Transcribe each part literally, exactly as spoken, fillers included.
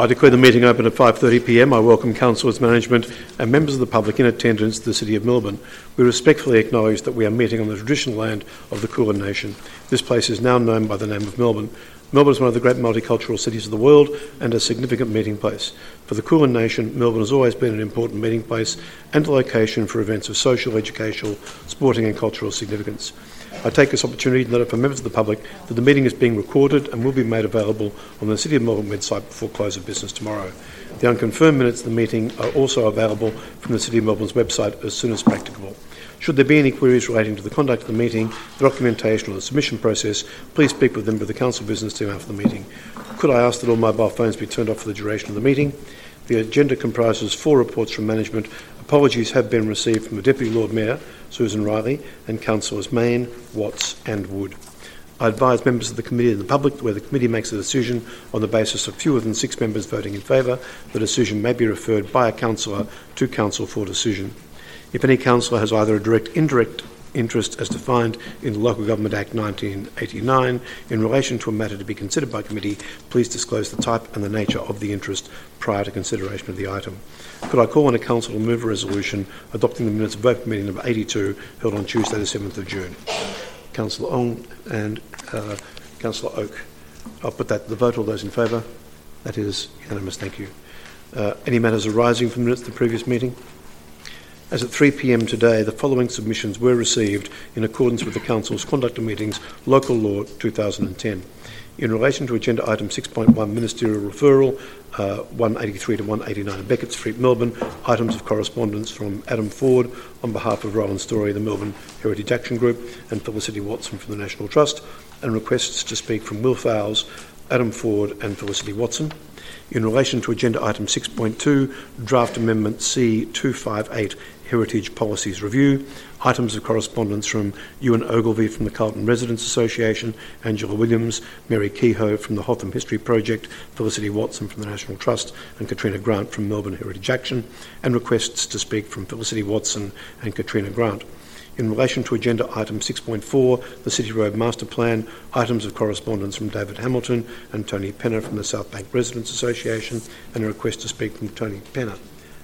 I declare the meeting open at five thirty p m. I welcome councillors, management and members of the public in attendance to the City of Melbourne. We respectfully acknowledge that we are meeting on the traditional land of the Kulin Nation. This place is now known by the name of Melbourne. Melbourne is one of the great multicultural cities of the world and a significant meeting place. For the Kulin Nation, Melbourne has always been an important meeting place and a location for events of social, educational, sporting and cultural significance. I take this opportunity to note for members of the public that the meeting is being recorded and will be made available on the City of Melbourne website before close of business tomorrow. The unconfirmed minutes of the meeting are also available from the City of Melbourne's website as soon as practicable. Should there be any queries relating to the conduct of the meeting, the documentation or the submission process, please speak with them with the Council Business Team after the meeting. Could I ask that all mobile phones be turned off for the duration of the meeting? The agenda comprises four reports from management. Apologies have been received from the Deputy Lord Mayor, Susan Riley, and Councillors Mayne, Watts and Wood. I advise members of the committee and the public that where the committee makes a decision on the basis of fewer than six members voting in favour, the decision may be referred by a councillor to council for decision. If any councillor has either a direct indirect interest as defined in the Local Government Act nineteen eighty-nine in relation to a matter to be considered by committee, please disclose the type and the nature of the interest prior to consideration of the item. Could I call on a council to move a resolution adopting the minutes of vote meeting number eighty-two held on Tuesday the seventh of June? Councillor Ong and uh, Councillor Oak. I'll put that to the vote. All those in favour? That is unanimous. Thank you. Uh, any matters arising from the minutes of the previous meeting? As at three p m today, the following submissions were received in accordance with the Council's Conduct of Meetings Local Law two thousand ten. In relation to Agenda Item six point one, Ministerial Referral, uh, one eighty-three to one eighty-nine Beckett Street, Melbourne, items of correspondence from Adam Ford on behalf of Roland Story, the Melbourne Heritage Action Group, and Felicity Watson from the National Trust, and requests to speak from Will Fowles, Adam Ford and Felicity Watson. In relation to Agenda Item six point two, Draft Amendment C two fifty-eight, Heritage Policies Review, items of correspondence from Ewan Ogilvie from the Carlton Residents Association, Angela Williams, Mary Kehoe from the Hotham History Project, Felicity Watson from the National Trust and Katrina Grant from Melbourne Heritage Action, and requests to speak from Felicity Watson and Katrina Grant. In relation to Agenda Item six point four, the City Road Master Plan, items of correspondence from David Hamilton and Tony Penner from the South Bank Residents Association, and a request to speak from Tony Penner.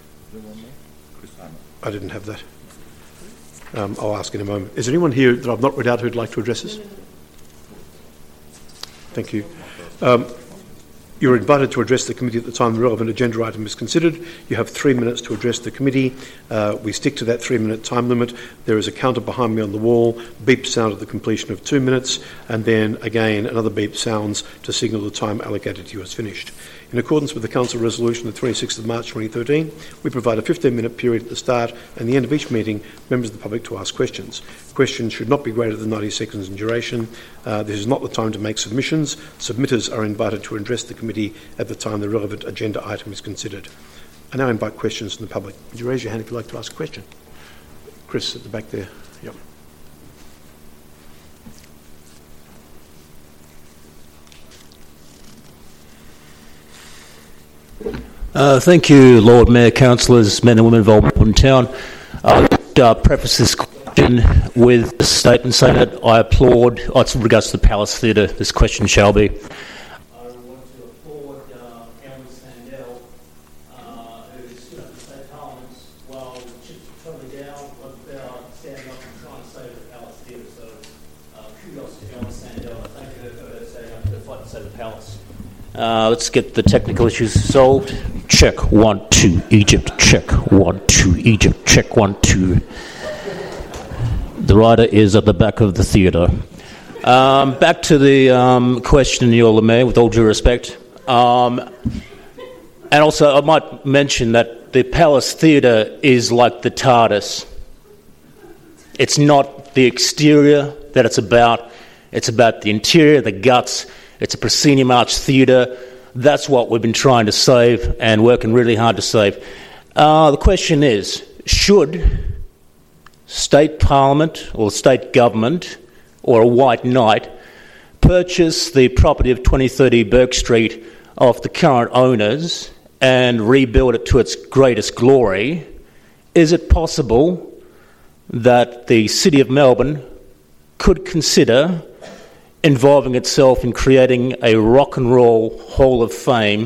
I didn't have that. Um, I'll ask in a moment. Is there anyone here that I've not read out who'd like to address this? Thank you. Um, You're invited to address the committee at the time the relevant agenda item is considered. You have three minutes to address the committee. Uh, we stick to that three-minute time limit. There is a counter behind me on the wall. Beep sound at the completion of two minutes, and then again another beep sounds to signal the time allocated to you is finished. In accordance with the Council Resolution of the twenty-sixth of March twenty thirteen, we provide a fifteen-minute period at the start and the end of each meeting members of the public to ask questions. Questions should not be greater than ninety seconds in duration. Uh, this is not the time to make submissions. Submitters are invited to address the committee at the time the relevant agenda item is considered. I now invite questions from the public. Would you raise your hand if you'd like to ask a question? Chris at the back there. Yep. Uh, thank you, Lord Mayor, councillors, men and women of Old Melbourne Town. I would uh, preface this question with a statement saying that I applaud, oh, it's in regards to the Palace Theatre, this question shall be. I want to applaud uh, Aaron Sandell, uh, who stood up to state Parliament while the chips were totally down about standing up and trying to save the Palace Theatre. So uh, kudos to Aaron Sandell. I thank her for standing up to the fight to save the Palace. Uh, let's get the technical issues solved. Check, one, two, Egypt. Check, one, two, Egypt. Check, one, two. The writer is at the back of the theatre. Um, back to the um, question, Your Mayor, with all due respect. Um, and also, I might mention that the Palace Theatre is like the TARDIS. It's not the exterior that it's about. It's about the interior, the guts. It's a proscenium arch theatre. That's what we've been trying to save and working really hard to save. Uh, the question is, should state parliament or state government or a white knight purchase the property of twenty thirty Bourke Street off the current owners and rebuild it to its greatest glory? Is it possible that the City of Melbourne could consider involving itself in creating a rock and roll Hall of Fame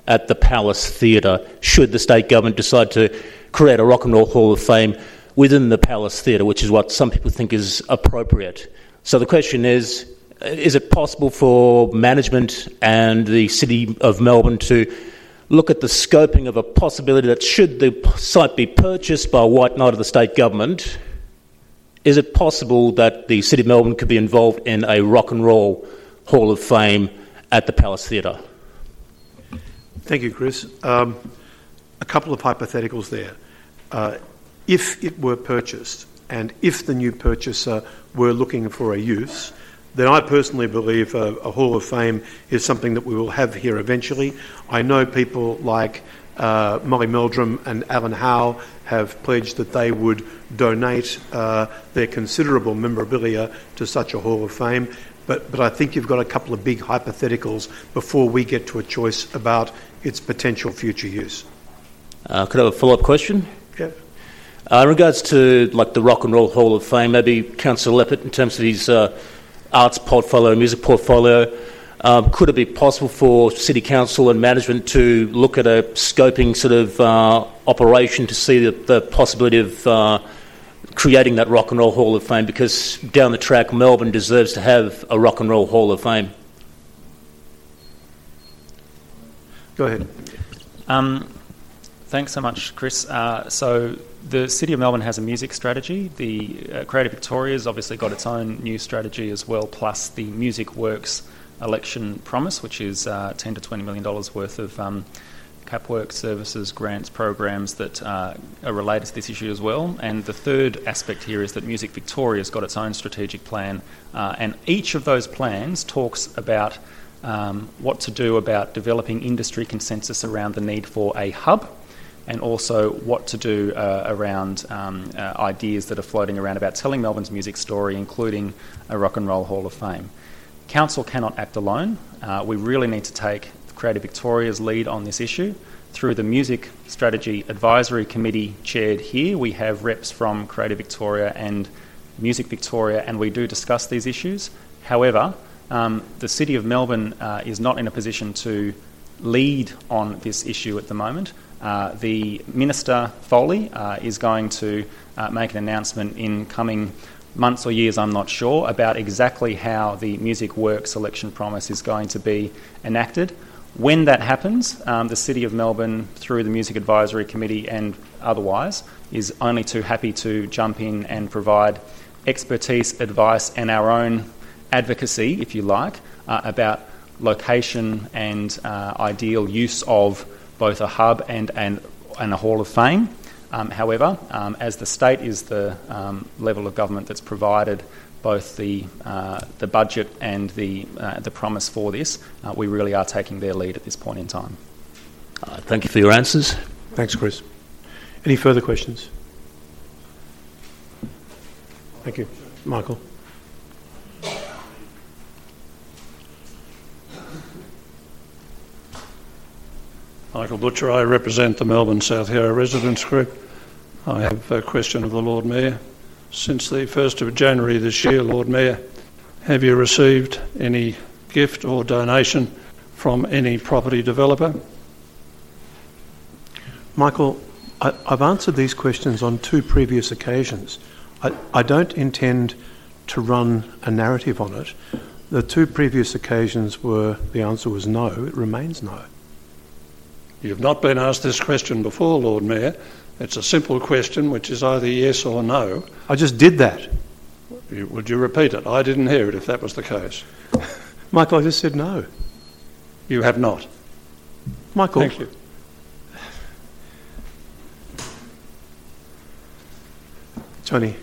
at the Palace Theatre, should the state government decide to create a Rock and Roll Hall of Fame within the Palace Theatre, which is what some people think is appropriate. So the question is, is it possible for management and the City of Melbourne to look at the scoping of a possibility that should the site be purchased by a white knight of the state government, is it possible that the City of Melbourne could be involved in a Rock and Roll Hall of Fame at the Palace Theatre? Thank you, Chris. Um, a couple of hypotheticals there. Uh, if it were purchased and if the new purchaser were looking for a use, then I personally believe a, a Hall of Fame is something that we will have here eventually. I know people like uh, Molly Meldrum and Alan Howe have pledged that they would donate uh, their considerable memorabilia to such a Hall of Fame, but, but I think you've got a couple of big hypotheticals before we get to a choice about its potential future use. Uh, could I have a follow-up question? Yeah. Uh, in regards to like the Rock and Roll Hall of Fame, maybe Councillor Leppert, in terms of his uh, arts portfolio, music portfolio, um, could it be possible for City Council and management to look at a scoping sort of uh, operation to see the, the possibility of uh, creating that Rock and Roll Hall of Fame? Because down the track, Melbourne deserves to have a Rock and Roll Hall of Fame. Go ahead. Um, thanks so much, Chris. Uh, so the City of Melbourne has a music strategy. The uh, Creative Victoria has obviously got its own new strategy as well, plus the Music Works election promise, which is uh, ten to twenty million dollars worth of um, cap work services, grants, programs that uh, are related to this issue as well. And the third aspect here is that Music Victoria has got its own strategic plan, uh, and each of those plans talks about um, what to do about developing industry consensus around the need for a hub, and also what to do uh, around um, uh, ideas that are floating around about telling Melbourne's music story, including a Rock and Roll Hall of Fame. Council cannot act alone. Uh, we really need to take Creative Victoria's lead on this issue. Through the Music Strategy Advisory Committee chaired here, we have reps from Creative Victoria and Music Victoria, and we do discuss these issues. However, um, the City of Melbourne uh, is not in a position to lead on this issue at the moment. Uh, the Minister, Foley, uh, is going to uh, make an announcement in coming months or years, I'm not sure, about exactly how the Music Works election promise is going to be enacted. When that happens, um, the City of Melbourne, through the Music Advisory Committee and otherwise, is only too happy to jump in and provide expertise, advice and our own advocacy, if you like, uh, about location and uh, ideal use of both a hub and, and, and a Hall of Fame. Um, however, um, as the state is the um, level of government that's provided both the uh, the budget and the uh, the promise for this, uh, we really are taking their lead at this point in time. Uh, thank you for your answers. Thanks, Chris. Any further questions? Thank you. Michael. Michael Butcher, I represent the Melbourne South Yarra Residents Group. I have a question of the Lord Mayor. Since the first of January this year, Lord Mayor, have you received any gift or donation from any property developer? Michael, I, I've answered these questions on two previous occasions. I, I don't intend to run a narrative on it. The two previous occasions were, the answer was no, it remains no. You've not been asked this question before, Lord Mayor. It's a simple question which is either yes or no. I just did that. You, would you repeat it? I didn't hear it if that was the case. Michael, I just said no. You have not. Michael. Thank you. Tony.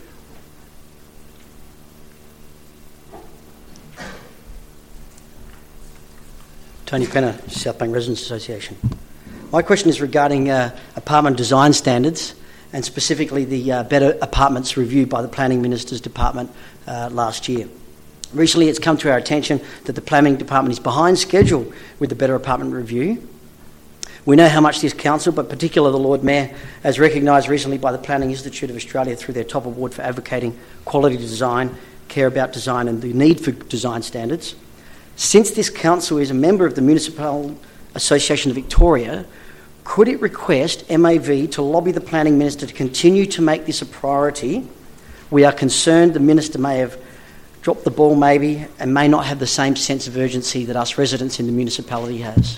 Tony Penner, South Bank Residents Association. My question is regarding uh, apartment design standards, and specifically the uh, Better Apartments review by the Planning Minister's Department uh, last year. Recently it's come to our attention that the Planning Department is behind schedule with the Better Apartment review. We know how much this council, but particularly the Lord Mayor, as recognised recently by the Planning Institute of Australia through their top award for advocating quality design, care about design and the need for design standards. Since this council is a member of the Municipal Association of Victoria, could it request M A V to lobby the Planning Minister to continue to make this a priority? We are concerned the Minister may have dropped the ball maybe and may not have the same sense of urgency that us residents in the municipality has.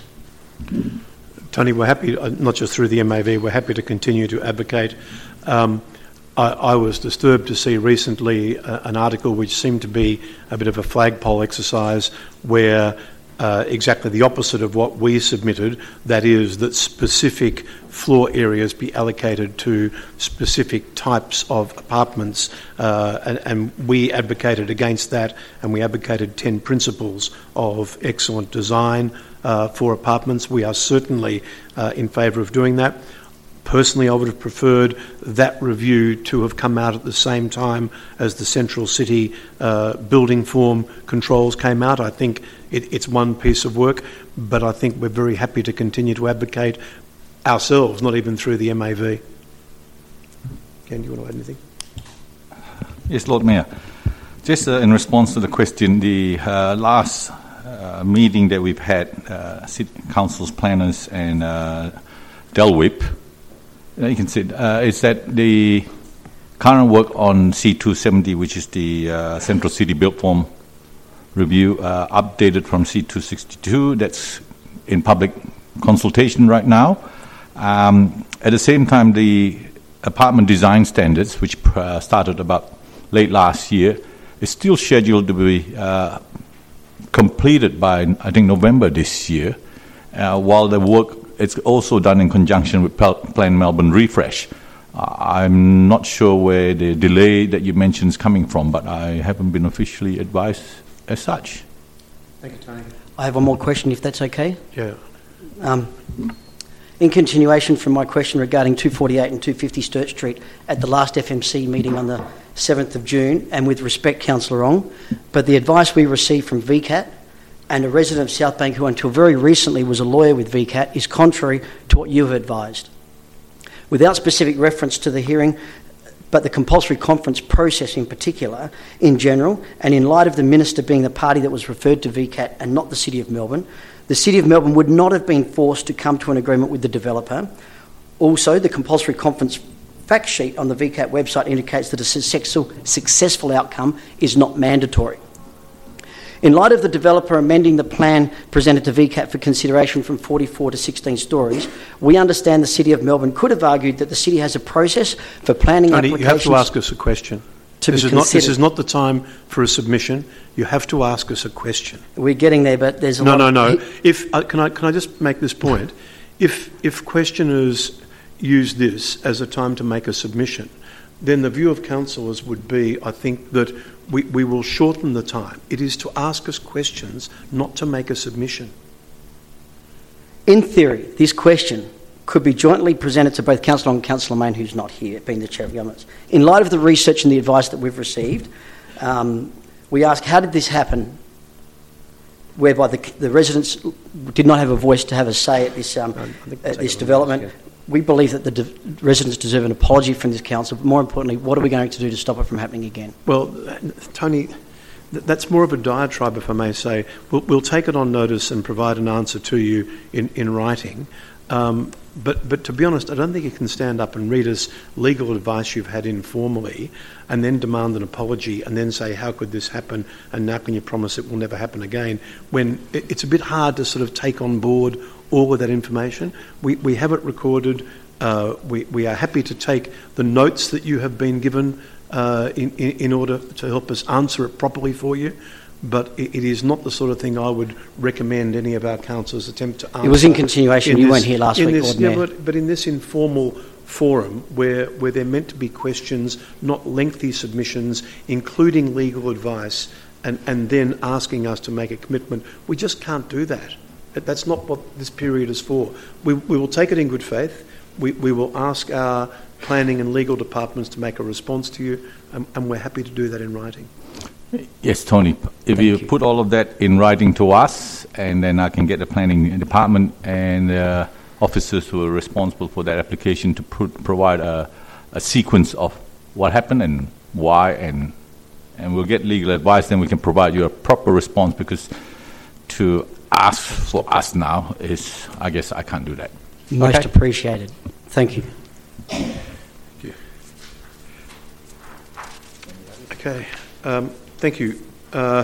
Tony, we're happy, uh, not just through the M A V, we're happy to continue to advocate. Um, I, I was disturbed to see recently uh, an article which seemed to be a bit of a flagpole exercise where uh, exactly the opposite of what we submitted, that is that specific floor areas be allocated to specific types of apartments, uh, and, and we advocated against that, and we advocated ten principles of excellent design uh, for apartments. We are certainly uh, in favour of doing that. Personally, I would have preferred that review to have come out at the same time as the Central City uh, building form controls came out. I think it, it's one piece of work, but I think we're very happy to continue to advocate ourselves, not even through the M A V. Ken, do you want to add anything? Yes, Lord Mayor. Just uh, in response to the question, the uh, last uh, meeting that we've had, uh, City Council's planners and uh, Delwip, you can see, uh, is that the current work on C two seventy, which is the uh, Central City Built Form review, uh, updated from C two sixty-two, that's in public consultation right now. Um, at the same time, the apartment design standards, which uh, started about late last year, is still scheduled to be uh, completed by, I think, November this year, uh, while the work it's also done in conjunction with Plan Melbourne Refresh. Uh, I'm not sure where the delay that you mentioned is coming from, but I haven't been officially advised as such. Thank you, Tony. I have one more question, if that's okay. Yeah. Um, in continuation from my question regarding two forty-eight and two fifty Sturt Street at the last F M C meeting on the seventh of June, and with respect, Councillor Ong, but the advice we received from V CAT and a resident of South Bank who until very recently was a lawyer with V CAT is contrary to what you have advised. Without specific reference to the hearing, but the compulsory conference process in particular, in general, and in light of the Minister being the party that was referred to V CAT and not the City of Melbourne, the City of Melbourne would not have been forced to come to an agreement with the developer. Also, the compulsory conference fact sheet on the V CAT website indicates that a successful, successful outcome is not mandatory. In light of the developer amending the plan presented to V CAT for consideration from forty-four to sixteen stories, we understand the City of Melbourne could have argued that the City has a process for planning Tony, applications... you have to ask us a question. To this, be is not, this considered. is not the time for a submission. You have to ask us a question. We're getting there, but there's a No, lot... no, of... no. If uh, can I can I just make this point? If if questioners use this as a time to make a submission, then the view of councillors would be, I think, that we, we will shorten the time. It is to ask us questions, not to make a submission. In theory, this question could be jointly presented to both Councillor Ong and Councillor Mayne, who's not here, being the Chair of Governments. In light of the research and the advice that we've received, um, we ask, how did this happen, whereby the, the residents did not have a voice to have a say at this, um, at this development? Yeah. We believe that the de- residents deserve an apology from this council, but more importantly, what are we going to do to stop it from happening again? Well, Tony, th- that's more of a diatribe, if I may say. We'll, we'll take it on notice and provide an answer to you in, in writing. Um, but, but to be honest, I don't think you can stand up and read us legal advice you've had informally and then demand an apology and then say, how could this happen, and now can you promise it will never happen again, when it, it's a bit hard to sort of take on board all of that information. We, we have it recorded. Uh, we, we are happy to take the notes that you have been given uh, in, in, in order to help us answer it properly for you. But it, it is not the sort of thing I would recommend any of our councillors attempt to answer. It was in continuation. In you this, weren't here last week, this, Lord yeah, Mayor. but, but in this informal forum where, where they're meant to be questions, not lengthy submissions, including legal advice, and, and then asking us to make a commitment, we just can't do that. That's not what this period is for. We, we will take it in good faith. We, we will ask our planning and legal departments to make a response to you, and, and we're happy to do that in writing. Yes, Tony. If you, you put all of that in writing to us, and then I can get the planning department and uh, officers who are responsible for that application to pro- provide a, a sequence of what happened and why, and and we'll get legal advice, then we can provide you a proper response, because to ask for us now is, I guess I can't do that. Most Okay. appreciated. Thank you. Okay, um, thank you. Uh,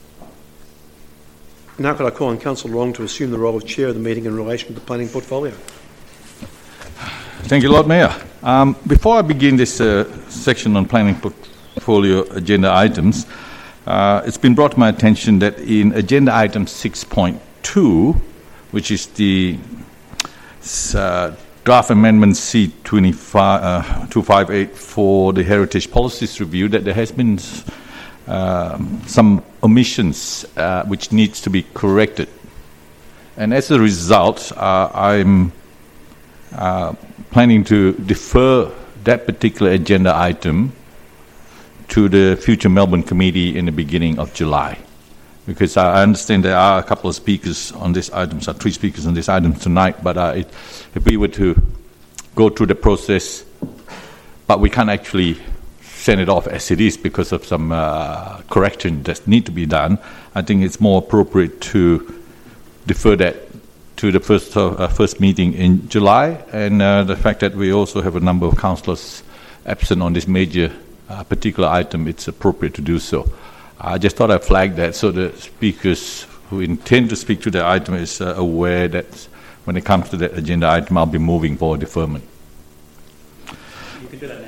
now could I call on Councillor Long to assume the role of Chair of the meeting in relation to the planning portfolio? Thank you, Lord Mayor. Um, before I begin this uh, section on planning portfolio agenda items, uh, it's been brought to my attention that in agenda item six point two, which is the uh, draft amendment C twenty-five, uh, two fifty-eight for the Heritage Policies Review, that there has been um, some omissions uh, which needs to be corrected. And as a result, uh, I'm uh, planning to defer that particular agenda item to the future Melbourne Committee in the beginning of July. Because I understand there are a couple of speakers on this item, so three speakers on this item tonight, but uh, it, if we were to go through the process, but we can't actually send it off as it is because of some uh, correction that need to be done, I think it's more appropriate to defer that to the first uh, first meeting in July, and uh, the fact that we also have a number of councillors absent on this major uh, particular item, it's appropriate to do so. I just thought I'd flag that so the speakers who intend to speak to the item is uh, aware that when it comes to that agenda item, I'll be moving for deferment. You can do that now.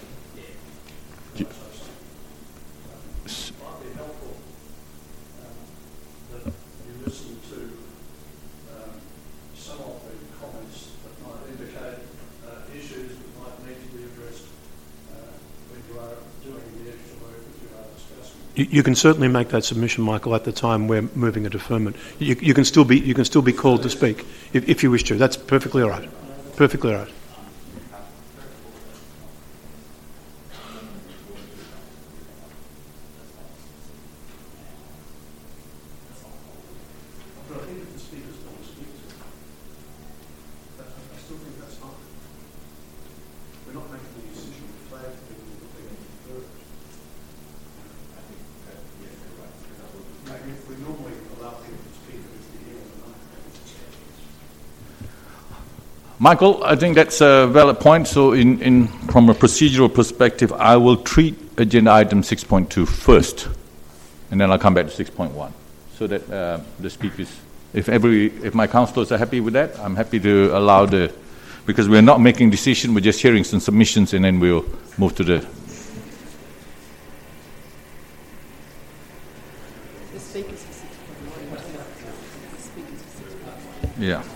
You, you can certainly make that submission, Michael, at the time we're moving a deferment. You, you can still be you can still be called to speak if, if you wish to. That's perfectly all right. Perfectly all right. Michael, I think that's a valid point. So in, in, from a procedural perspective, I will treat agenda item six point two first, and then I'll come back to six point one, so that uh, the speakers, if every, if my councillors are happy with that, I'm happy to allow the, because we're not making decision, we're just hearing some submissions, and then we'll move to the. The speakers are six point one. The speakers are six point one. Yeah.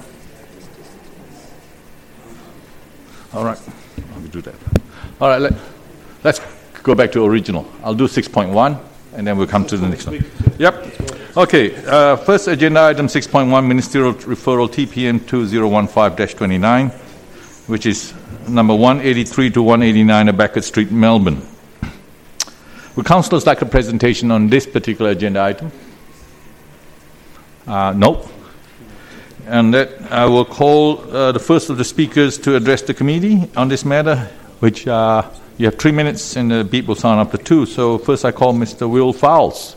All right, I'll do that. All right, let, let's go back to original. I'll do six point one, and then we'll come to the next one. Yep. Okay, uh, first agenda item six point one, Ministerial Referral T P M two thousand fifteen dash twenty-nine, which is number one eighty-three to one eighty-nine Abacat Street, Melbourne. Would councillors like a presentation on this particular agenda item? Uh, nope. And that I will call uh, the first of the speakers to address the committee on this matter, which uh, you have three minutes and the beep will sound after two. So first I call Mister Will Fowles.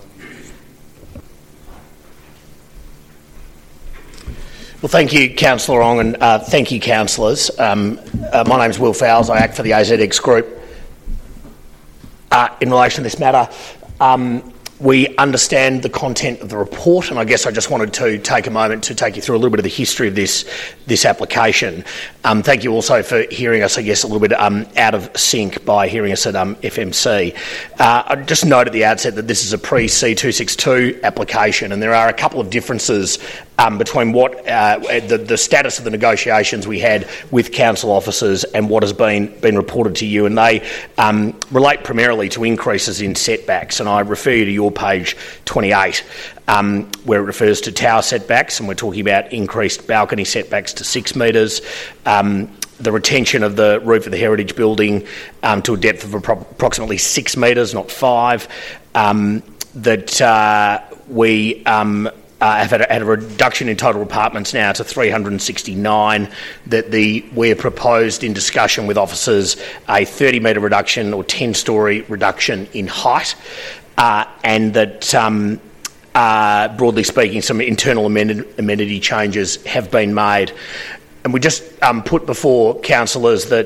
Well, thank you, Councillor Ong, and uh, thank you, councillors. Um, uh, my name is Will Fowles. I act for the A Z X Group. Uh, in relation to this matter, um, we understand the content of the report, and I guess I just wanted to take a moment to take you through a little bit of the history of this this application. Um, thank you also for hearing us, I guess, a little bit um, out of sync by hearing us at um, F M C. Uh, I just note at the outset that this is a pre-C two sixty-two application, and there are a couple of differences um, between what uh, the, the status of the negotiations we had with council officers and what has been, been reported to you, and they um, relate primarily to increases in setbacks, and I refer you to your page twenty-eight, um, where it refers to tower setbacks, and we're talking about increased balcony setbacks to six metres, um, the retention of the roof of the heritage building um, to a depth of appro- approximately six metres, not five, um, that uh, we um, uh, have had a, had a reduction in total apartments now to three hundred sixty-nine, that the we have proposed in discussion with officers a thirty metre reduction or ten storey reduction in height, Uh, and that um, uh, broadly speaking, some internal amend- amenity changes have been made. And we just um, put before councillors that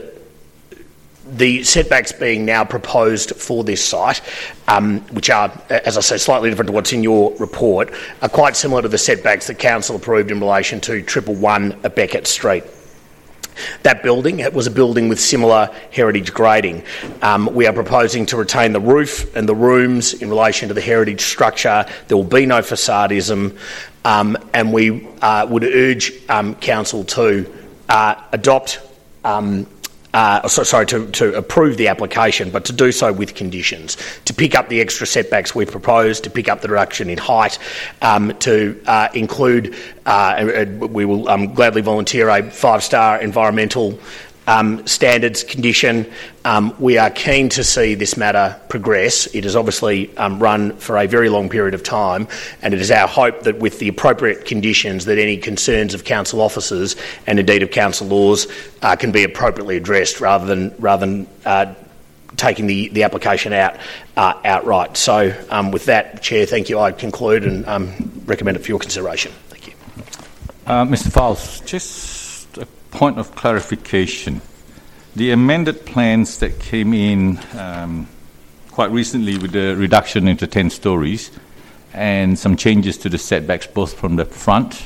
the setbacks being now proposed for this site, um, which are, as I say, slightly different to what's in your report, are quite similar to the setbacks that council approved in relation to triple one at Beckett Street. That building, it was a building with similar heritage grading. Um, we are proposing to retain the roof and the rooms in relation to the heritage structure. There will be no facadism, um, and we uh, would urge um, council to uh, adopt, um, uh, so, sorry, to, to approve the application, but to do so with conditions, to pick up the extra setbacks we've proposed, to pick up the reduction in height, um, to uh, include, uh, we will um, gladly volunteer a five-star environmental um, standards condition. Um, we are keen to see this matter progress. It has obviously um, run for a very long period of time, and it is our hope that with the appropriate conditions that any concerns of council officers and indeed of council laws uh, can be appropriately addressed rather than rather than uh, taking the, the application out uh, outright. So um, with that, Chair, thank you. I conclude and um, recommend it for your consideration. Thank you. Uh, Mister Fowles, just a point of clarification. The amended plans that came in um, quite recently with the reduction into ten stories and some changes to the setbacks both from the front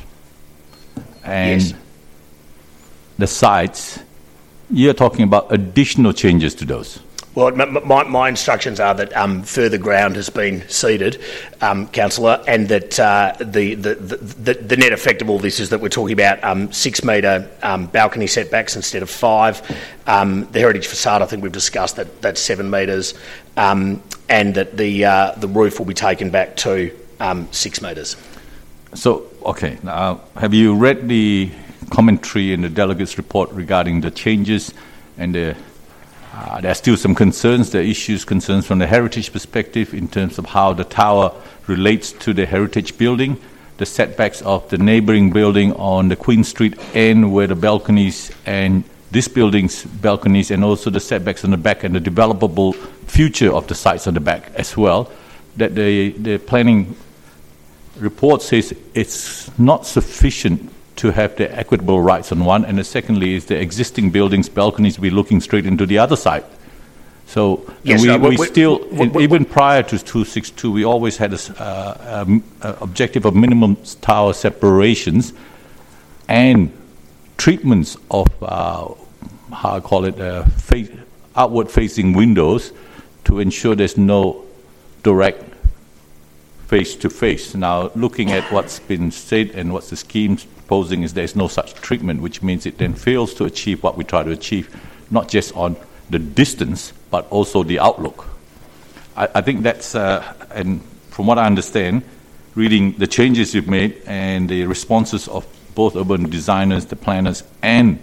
and Yes. the sides, you're talking about additional changes to those? Well, m- my, my instructions are that um, further ground has been ceded, um, Councillor, and that uh, the, the, the, the net effect of all this is that we're talking about um, six metre um, balcony setbacks instead of five. Um, the heritage facade, I think we've discussed that that's seven metres, um, and that the uh, the roof will be taken back to um, six metres. So, okay, now have you read the commentary in the delegates' report regarding the changes and the Uh, there are still some concerns, there are issues, concerns from the heritage perspective in terms of how the tower relates to the heritage building, the setbacks of the neighbouring building on the Queen Street end where the balconies and this building's balconies and also the setbacks on the back and the developable future of the sites on the back as well, that the, the planning report says it's not sufficient to have the equitable rights on one, and the secondly is the existing buildings, balconies will be looking straight into the other side. So Yes, we, uh, we we- still, we- we- even prior to two sixty-two, we always had an uh, um, uh, objective of minimum tower separations and treatments of, uh, how I call it, uh, face, outward-facing windows to ensure there's no direct face-to-face. Now, looking at what's been said and what the scheme's proposing is there's no such treatment, which means it then fails to achieve what we try to achieve, not just on the distance, but also the outlook. I, I think that's, uh, and from what I understand, reading the changes you've made and the responses of both urban designers, the planners, and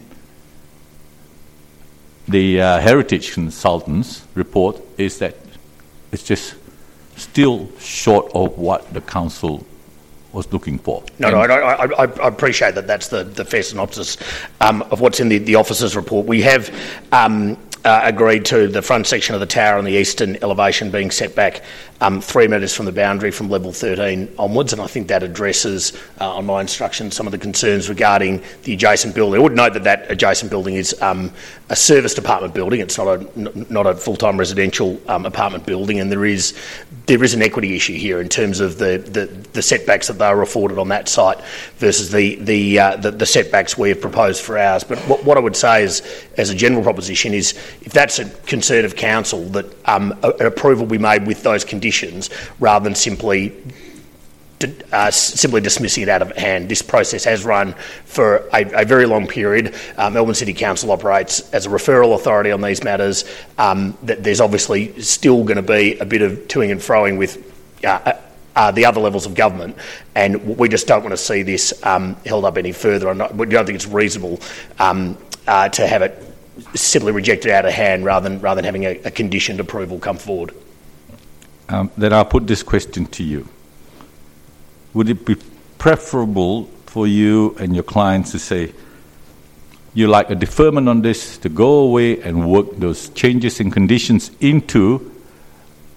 the uh, heritage consultants report is that it's just still short of what the council was looking for. No, no, I, I, I I appreciate that. That's the, the fair synopsis um, of what's in the, the officers' report. We have um, uh, agreed to the front section of the tower on the eastern elevation being set back um, three metres from the boundary from level thirteen onwards, and I think that addresses, uh, on my instruction, some of the concerns regarding the adjacent building. I would note that that adjacent building is um, a service department building. It's not a n- not a full-time residential um, apartment building, and there is there is an equity issue here in terms of the, the, the setbacks that they were afforded on that site versus the the, uh, the the setbacks we have proposed for ours. But what, what I would say is, as a general proposition, is if that's a concern of council, that um, a, an approval be made with those conditions rather than simply Uh, simply dismissing it out of hand. This process has run for a, a very long period. Uh, Melbourne City Council operates as a referral authority on these matters. Um, that there's obviously still going to be a bit of toing and froing with uh, uh, the other levels of government, and we just don't want to see this um, held up any further. And we don't think it's reasonable um, uh, to have it simply rejected out of hand rather than rather than having a, a conditioned approval come forward. Um, then I'll put this question to you. Would it be preferable for you and your clients to say, you like a deferment on this to go away and work those changes and conditions into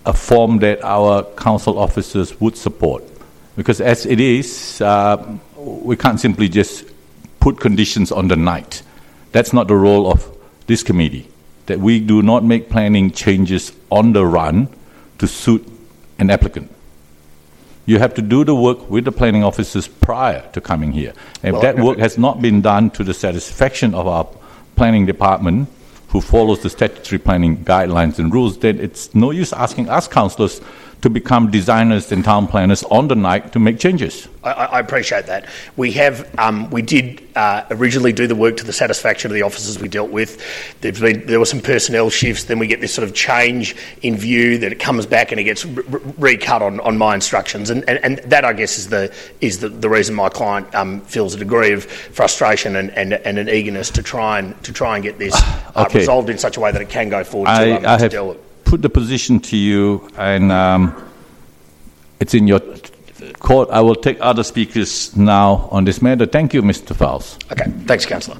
a form that our council officers would support. Because as it is, uh, we can't simply just put conditions on the night. That's not the role of this committee, that we do not make planning changes on the run to suit an applicant. You have to do the work with the planning officers prior to coming here. And Well, if that work has not been done to the satisfaction of our planning department, who follows the statutory planning guidelines and rules, then it's no use asking us councillors to become designers and town planners on the night to make changes. I, I appreciate that. We have, um, we did uh, originally do the work to the satisfaction of the officers we dealt with. There's been, there were some personnel shifts. Then we get this sort of change in view that it comes back and it gets re- recut on, on my instructions, and, and, and that I guess is the is the, the reason my client um, feels a degree of frustration and, and, and an eagerness to try and to try and get this uh, Okay. resolved in such a way that it can go forward I, to, um, I to have deal with. put the position to you, and um, it's in your court. I will take other speakers now on this matter. Thank you, Mister Fowles. Okay, thanks, Councillor.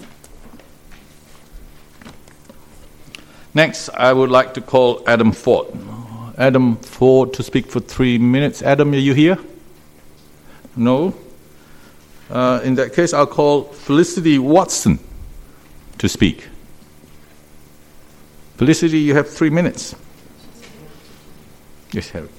Next, I would like to call Adam Ford. Adam Ford to speak for three minutes. Adam, are you here? No? Uh, in that case, I'll call Felicity Watson to speak. Felicity, you have three minutes. Yes, Harry.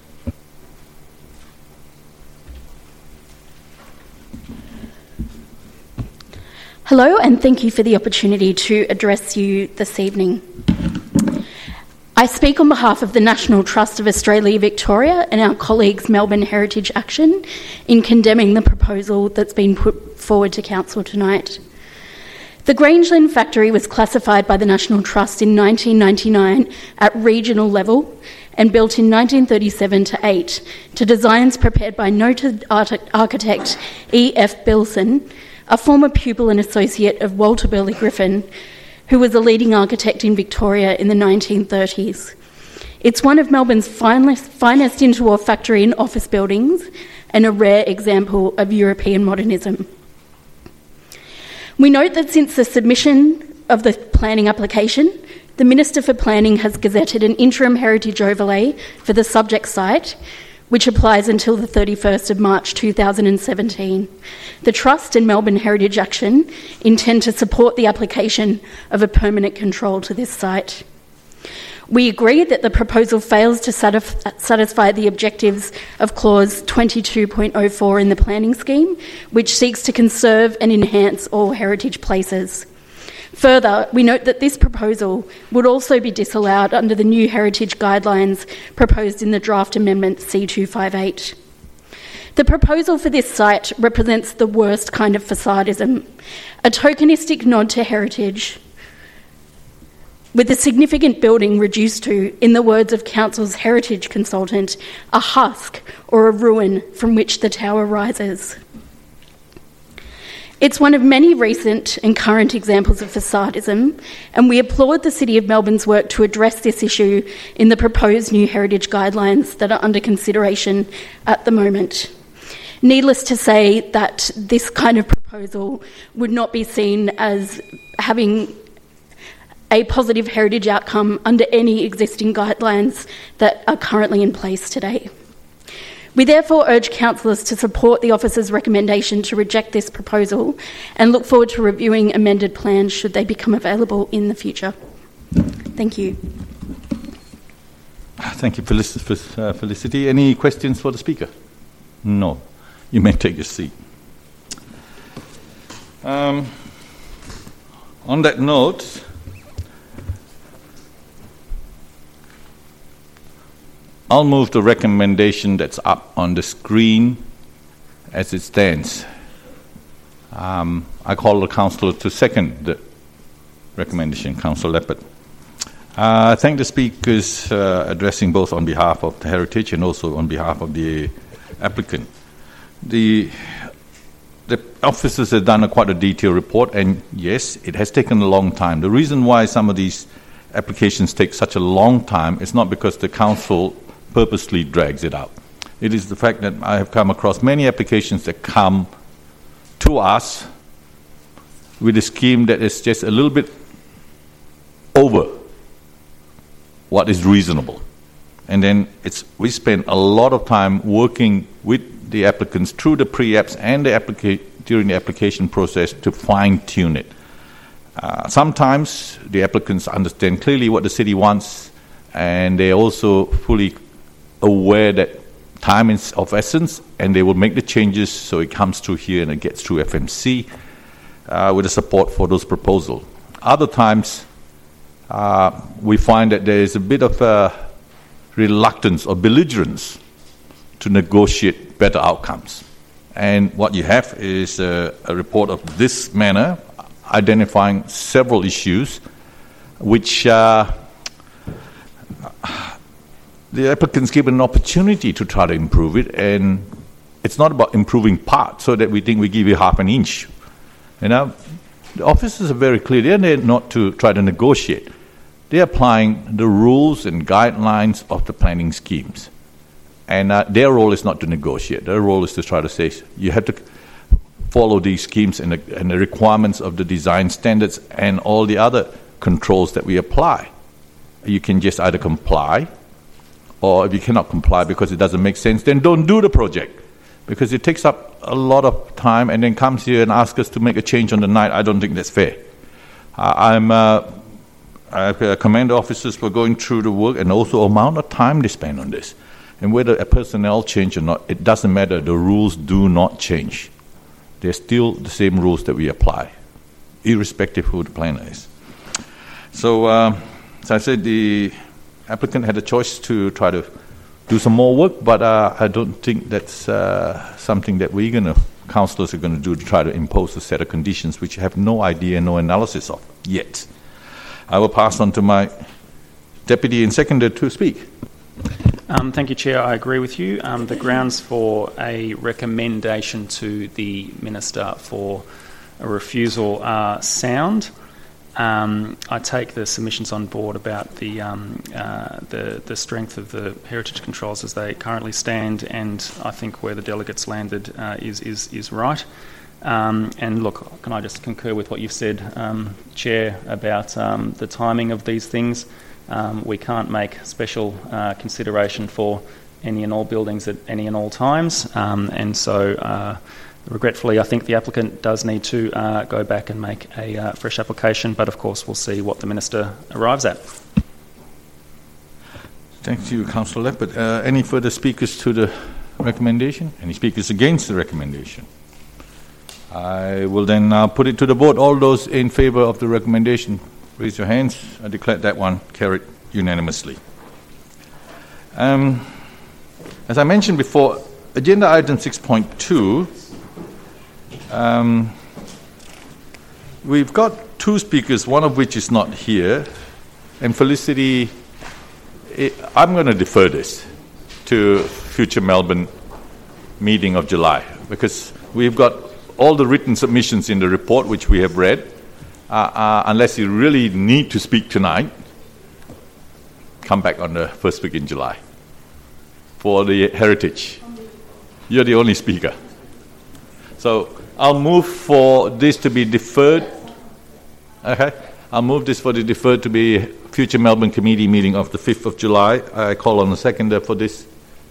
Hello, and thank you for the opportunity to address you this evening. I speak on behalf of the National Trust of Australia Victoria and our colleagues Melbourne Heritage Action in condemning the proposal that's been put forward to Council tonight. The Grangeland factory was classified by the National Trust in nineteen ninety-nine at regional level and built in nineteen thirty-seven to eight to designs prepared by noted art- architect E F Bilson, a former pupil and associate of Walter Burley Griffin, who was a leading architect in Victoria in the nineteen thirties. It's one of Melbourne's finest, finest indoor factory and office buildings and a rare example of European modernism. We note that since the submission of the planning application, the Minister for Planning has gazetted an interim heritage overlay for the subject site, which applies until the thirty-first of March two thousand seventeen. The Trust and Melbourne Heritage Action intend to support the application of a permanent control to this site. We agree that the proposal fails to satisf- satisfy the objectives of Clause twenty-two point oh four in the planning scheme, which seeks to conserve and enhance all heritage places. Further, we note that this proposal would also be disallowed under the new heritage guidelines proposed in the draft amendment C two fifty-eight. The proposal for this site represents the worst kind of facadism, a tokenistic nod to heritage, with a significant building reduced to, in the words of Council's heritage consultant, a husk or a ruin from which the tower rises. It's one of many recent and current examples of facadism, and we applaud the City of Melbourne's work to address this issue in the proposed new heritage guidelines that are under consideration at the moment. Needless to say that this kind of proposal would not be seen as having a positive heritage outcome under any existing guidelines that are currently in place today. We therefore urge councillors to support the officer's recommendation to reject this proposal and look forward to reviewing amended plans should they become available in the future. Thank you. Thank you, Felicity. Any questions for the Speaker? No. You may take your seat. Um, on that note, I'll move the recommendation that's up on the screen as it stands. Um, I call the councillor to second the recommendation, Councillor Leopard. Uh, I thank the speakers uh, addressing both on behalf of the heritage and also on behalf of the applicant. The the officers have done a quite a detailed report, and yes, it has taken a long time. The reason why some of these applications take such a long time is not because the council purposely drags it out. It is the fact that I have come across many applications that come to us with a scheme that is just a little bit over what is reasonable. and then it's we spend a lot of time working with the applicants through the pre-apps and the applica- during the application process to fine-tune it. Uh, sometimes the applicants understand clearly what the city wants, and they're also fully aware that time is of essence, and they will make the changes so it comes through here and it gets through F M C uh, with the support for those proposals. Other times, uh, we find that there is a bit of a reluctance or belligerence to negotiate better outcomes. And what you have is a, a report of this manner, identifying several issues which uh, the applicants given an opportunity to try to improve it, and it's not about improving part so that we think we give you half an inch. You know, the officers are very clear. They're there not to try to negotiate. They're applying the rules and guidelines of the planning schemes. And uh, their role is not to negotiate. Their role is to try to say, you have to follow these schemes and the, and the requirements of the design standards and all the other controls that we apply. You can just either comply, or if you cannot comply because it doesn't make sense, then don't do the project, because it takes up a lot of time and then comes here and asks us to make a change on the night. I don't think that's fair. Uh, I'm uh, I commend officers for going through the work and also amount of time they spend on this. And whether a personnel change or not, it doesn't matter. The rules do not change. They're still the same rules that we apply, irrespective of who the planner is. So, uh, as I said, the applicant had a choice to try to do some more work, but uh, I don't think that's uh, something that we're going to, councillors are going to do to try to impose a set of conditions which you have no idea, no analysis of yet. I will pass on to my deputy and seconder to speak. Um, thank you, Chair. I agree with you. Um, the grounds for a recommendation to the Minister for a refusal are sound. Um, I take the submissions on board about the, um, uh, the the strength of the heritage controls as they currently stand, and I think where the delegates landed uh, is is is right. Um, and look, can I just concur with what you've said, um, Chair, about um, the timing of these things? Um, we can't make special uh, consideration for any and all buildings at any and all times, um, and so uh, regretfully I think the applicant does need to uh, go back and make a uh, fresh application, but of course we'll see what the Minister arrives at. Thank you, Councillor Leppard. Uh, any further speakers to the recommendation? Any speakers against the recommendation? I will then now put it to the vote. All those in favour of the recommendation, raise your hands. I declare that one carried unanimously. Um, as I mentioned before, agenda item six point two, um, we've got two speakers, one of which is not here, and Felicity, it, I'm going to defer this to future Melbourne meeting of July, because we've got all the written submissions in the report which we have read. Uh, uh, unless you really need to speak tonight, come back on the first week in July for the heritage. You're the only speaker. So I'll move for this to be deferred. Okay, I'll move this for the deferred to be future Melbourne committee meeting of the fifth of July. I call on the seconder for this.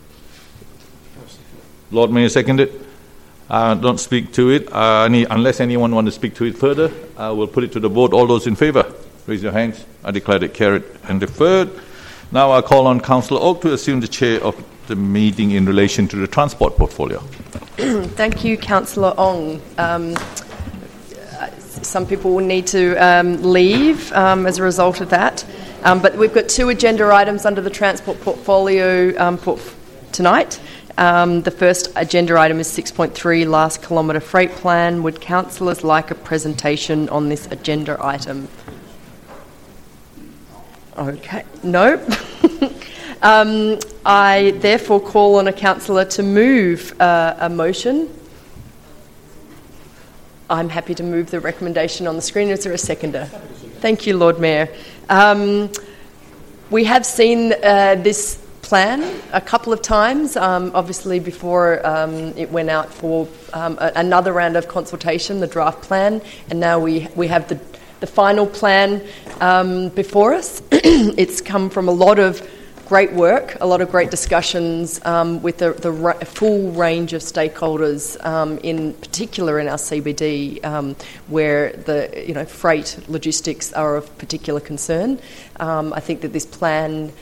Lord Mayor seconded. Uh, don't speak to it. Uh, any, unless anyone wants to speak to it further, I will put it to the vote. All those in favour, raise your hands. I declare it carried and deferred. Now I call on Councillor Oak to assume the chair of the meeting in relation to the transport portfolio. Thank you, Councillor Ong. Um, some people will need to um, leave um, as a result of that. Um, but we've got two agenda items under the transport portfolio um, porf- tonight. Um, the first agenda item is six point three, last kilometre freight plan. Would councillors like a presentation on this agenda item? Okay, no. um, I therefore call on a councillor to move uh, a motion. I'm happy to move the recommendation on the screen. Is there a seconder? Thank you, Lord Mayor. Um, we have seen uh, this plan a couple of times, um, obviously before um, it went out for um, a, another round of consultation, the draft plan, and now we we have the, the final plan um, before us. It's come from a lot of great work, a lot of great discussions um, with the, the ra- full range of stakeholders, um, in particular in our C B D, um, where the you know freight logistics are of particular concern. Um, I think that this plan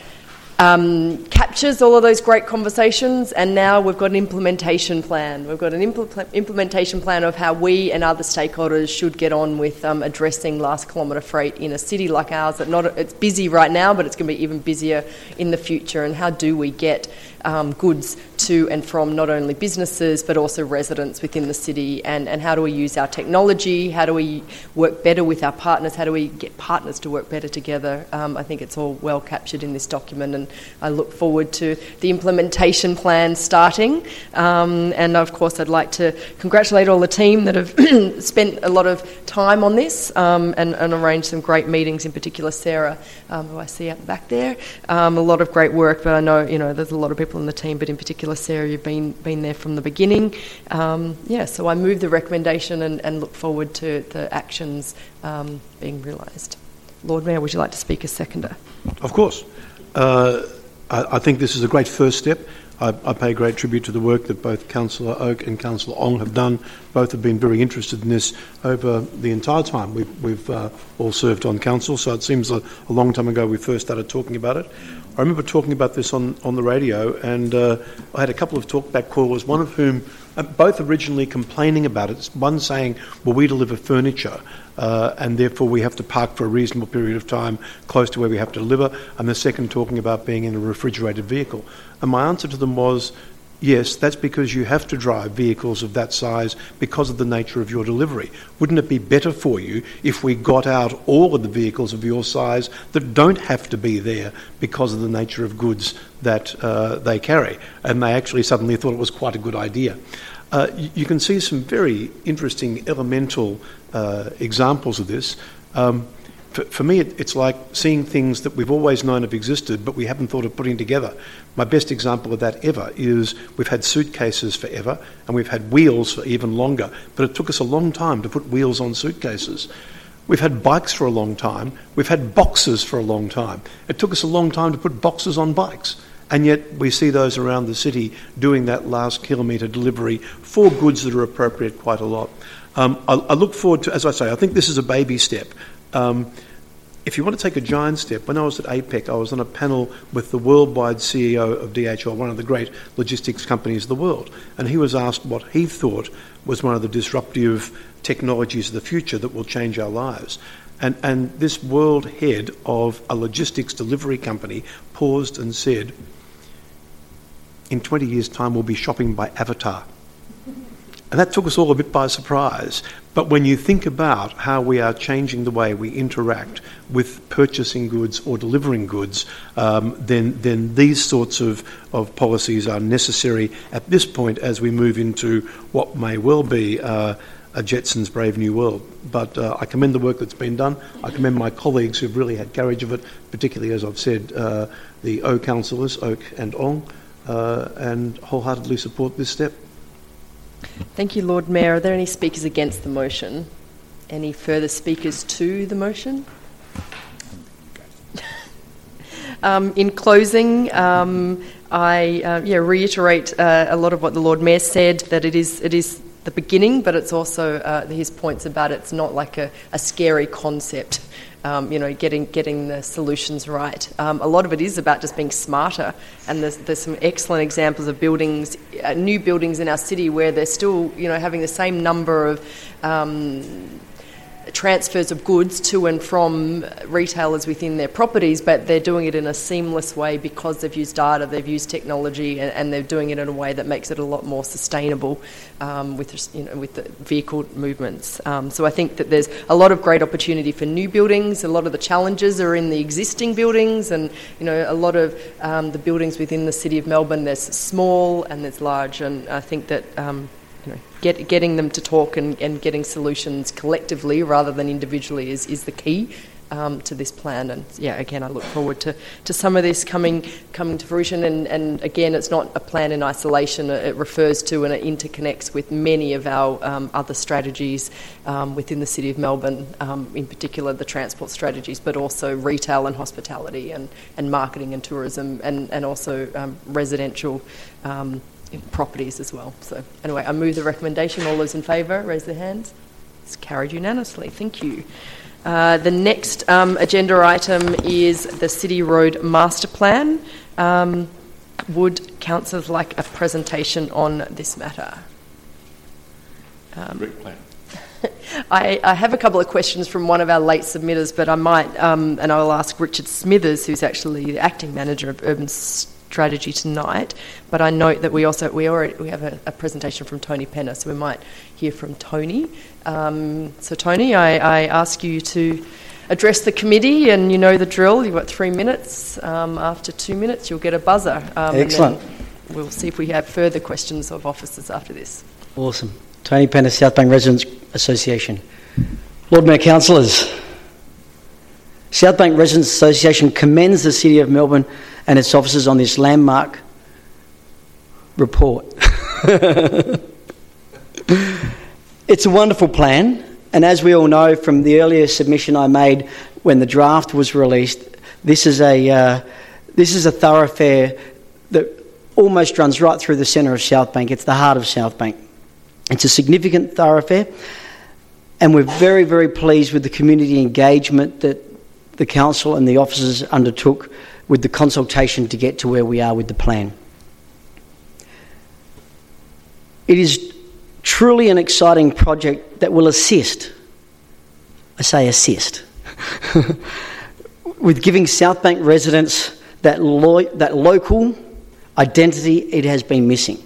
Um, captures all of those great conversations, and now we've got an implementation plan. We've got an impl- implementation plan of how we and other stakeholders should get on with um, addressing last kilometre freight in a city like ours. That not it's busy right now, but it's going to be even busier in the future. And how do we get um, goods to and from not only businesses but also residents within the city? And, and how do we use our technology? How do we work better with our partners? How do we get partners to work better together? Um, I think it's all well captured in this document, and I look forward to the implementation plan starting. Um, and of course, I'd like to congratulate all the team that have spent a lot of time on this um, and, and arranged some great meetings, in particular Sarah, um, who I see out the back there. Um, a lot of great work, but I know, you know, there's a lot of people in the team, but in particular, Sarah, you've been been there from the beginning. Um, yeah, so I move the recommendation and, and look forward to the actions um, being realised. Lord Mayor, would you like to speak as seconder? Of course. Uh, I, I think this is a great first step. I, I pay great tribute to the work that both Councillor Oak and Councillor Ong have done. Both have been very interested in this over the entire time we've, we've uh, all served on council, so it seems a, a long time ago we first started talking about it. I remember talking about this on, on the radio, and uh, I had a couple of talkback callers, one of whom, uh, both originally complaining about it, one saying, well, we deliver furniture, uh, and therefore we have to park for a reasonable period of time close to where we have to deliver, and the second talking about being in a refrigerated vehicle. And my answer to them was, yes, that's because you have to drive vehicles of that size because of the nature of your delivery. Wouldn't it be better for you if we got out all of the vehicles of your size that don't have to be there because of the nature of goods that uh, they carry? And they actually suddenly thought it was quite a good idea. Uh, you, you can see some very interesting elemental uh, examples of this. Um, For, for me, it, it's like seeing things that we've always known have existed, but we haven't thought of putting together. My best example of that ever is we've had suitcases forever, and we've had wheels for even longer, but it took us a long time to put wheels on suitcases. We've had bikes for a long time. We've had boxes for a long time. It took us a long time to put boxes on bikes. And yet we see those around the city doing that last kilometre delivery for goods that are appropriate quite a lot. Um, I, I look forward to, as I say, I think this is a baby step. Um, if you want to take a giant step, when I was at APEC, I was on a panel with the worldwide C E O of D H L, one of the great logistics companies of the world, and he was asked what he thought was one of the disruptive technologies of the future that will change our lives. And, and this world head of a logistics delivery company paused and said, in twenty years' time we'll be shopping by avatar. And that took us all a bit by surprise. But when you think about how we are changing the way we interact with purchasing goods or delivering goods, um, then then these sorts of, of policies are necessary at this point as we move into what may well be uh, a Jetson's Brave New World. But uh, I commend the work that's been done. I commend my colleagues who've really had courage of it, particularly, as I've said, uh, the O councillors, Oak and Ong, uh, and wholeheartedly support this step. Thank you, Lord Mayor. Are there any speakers against the motion? Any further speakers to the motion? um, in closing, um, I uh, yeah, reiterate uh, a lot of what the Lord Mayor said, that it is it is the beginning, but it's also uh, his points about it's not like a, a scary concept. Um, you know, getting getting the solutions right. Um, a lot of it is about just being smarter, and there's, there's some excellent examples of buildings, uh, new buildings in our city where they're still, you know, having the same number of um, transfers of goods to and from retailers within their properties, but they're doing it in a seamless way because they've used data, they've used technology, and, and they're doing it in a way that makes it a lot more sustainable um, with, you know, with the vehicle movements. Um, so I think that there's a lot of great opportunity for new buildings. A lot of the challenges are in the existing buildings, and you know, a lot of um, the buildings within the City of Melbourne, there's small and there's large, and I think that um, you know, get, getting them to talk and, and getting solutions collectively rather than individually is, is the key. um, to this plan. And yeah, again, I look forward to, to some of this coming coming to fruition. And, and again, it's not a plan in isolation. It refers to and it interconnects with many of our um, other strategies um, within the City of Melbourne, um, in particular the transport strategies, but also retail and hospitality and, and marketing and tourism, and, and also um, residential um, properties as well. So anyway, I move the recommendation. All those in favour, raise their hands. It's carried unanimously. Thank you. Uh, the next um, agenda item is the City Road Master Plan. Um, would councillors like a presentation on this matter? Um, Great plan. I, I have a couple of questions from one of our late submitters, but I might, um, and I'll ask Richard Smithers, who's actually the acting manager of Urban Strategy tonight. But I note that we also we already we have a, a presentation from Tony Penner, so we might hear from Tony. Um, so Tony, I, I ask you to address the committee, and you know the drill. You've got three minutes. Um, after two minutes, you'll get a buzzer. Um, Excellent. And then we'll see if we have further questions of officers after this. Awesome. Tony Penner, South Bank Residents Association. Lord Mayor, councillors, South Bank Residents Association commends the City of Melbourne and its officers on this landmark report. It's a wonderful plan, and as we all know from the earlier submission I made when the draft was released, this is a uh, this is a thoroughfare that almost runs right through the centre of South Bank. It's the heart of South Bank. It's a significant thoroughfare, and we're very, very pleased with the community engagement that the council and the officers undertook with the consultation to get to where we are with the plan. It is truly an exciting project that will assist, I say assist, with giving South Bank residents that, lo- that local identity it has been missing.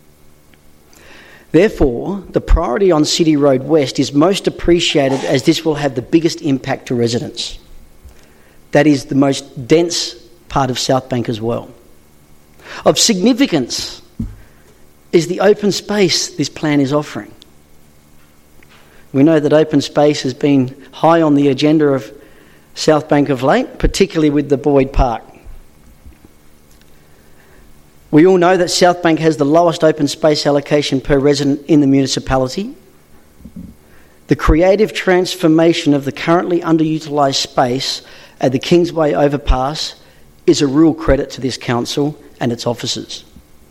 Therefore, the priority on City Road West is most appreciated as this will have the biggest impact to residents. That is the most dense part of South Bank as well. Of significance is the open space this plan is offering. We know that open space has been high on the agenda of South Bank of late, particularly with the Boyd Park. We all know that South Bank has the lowest open space allocation per resident in the municipality. The creative transformation of the currently underutilised space at the Kingsway Overpass is a real credit to this council and its officers.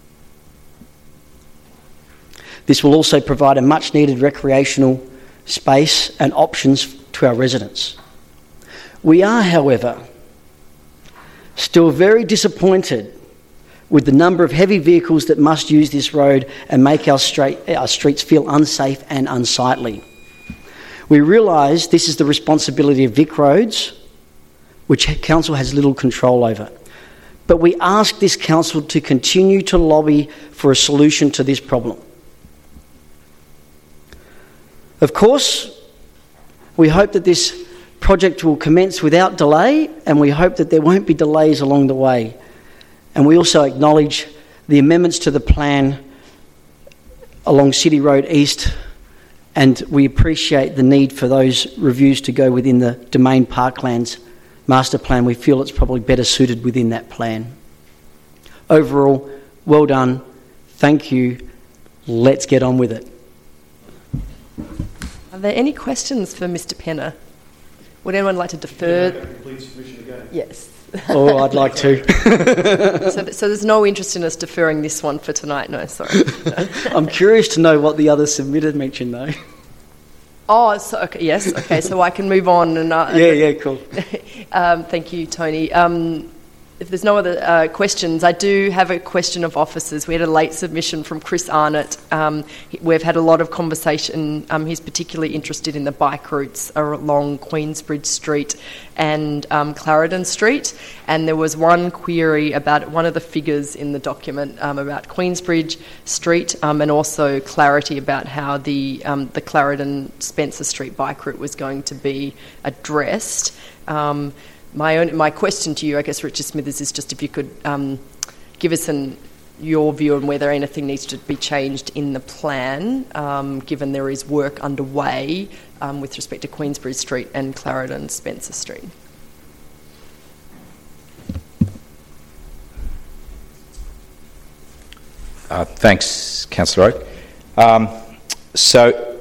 This will also provide a much needed recreational space and options to our residents. We are, however, still very disappointed with the number of heavy vehicles that must use this road and make our, straight, our streets feel unsafe and unsightly. We realise this is the responsibility of Vic Roads, which Council has little control over. But we ask this Council to continue to lobby for a solution to this problem. Of course, we hope that this project will commence without delay, and we hope that there won't be delays along the way. And we also acknowledge the amendments to the plan along City Road East, and we appreciate the need for those reviews to go within the Domain Parklands Master Plan. We feel it's probably better suited within that plan. Overall, well done. Thank you. Let's get on with it. Are there any questions for Mister Penner? Would anyone like to defer? Complete submission again. Yes. Oh, I'd like to. so, so there's no interest in us deferring this one for tonight? No, sorry. No. I'm curious to know what the other submitted mentioned, though. Oh, so, okay, yes, okay, so I can move on. And uh, Yeah, yeah, cool. um, thank you, Tony. Um, if there's no other uh, questions, I do have a question of officers. We had a late submission from Chris Arnott. Um, we've had a lot of conversation. Um, he's particularly interested in the bike routes along Queensbridge Street and um, Clarendon Street. And there was one query about one of the figures in the document um, about Queensbridge Street um, and also clarity about how the, um, the Clarendon Spencer Street bike route was going to be addressed. Um, My own, my question to you, I guess, Richard Smithers, is just if you could um, give us an your view on whether anything needs to be changed in the plan, um, given there is work underway um, with respect to Queensbridge Street and Clarendon Spencer Street. Uh, thanks, Councillor Oak. Um, so,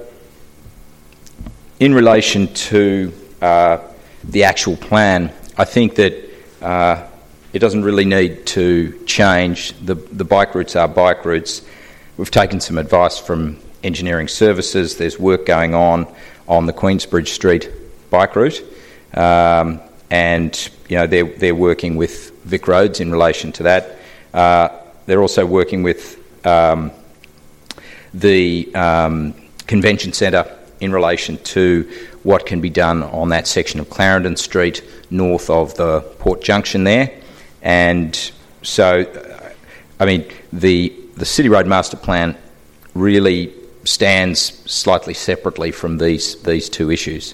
in relation to uh, the actual plan, I think that uh, it doesn't really need to change. The, the bike routes are bike routes. We've taken some advice from engineering services. There's work going on on the Queensbridge Street bike route, um, and you know they're they're working with Vic Roads in relation to that. Uh, they're also working with um, the um, convention centre in relation to what can be done on that section of Clarendon Street north of the Port Junction there. And so, I mean, the the City Road Master Plan really stands slightly separately from these these two issues.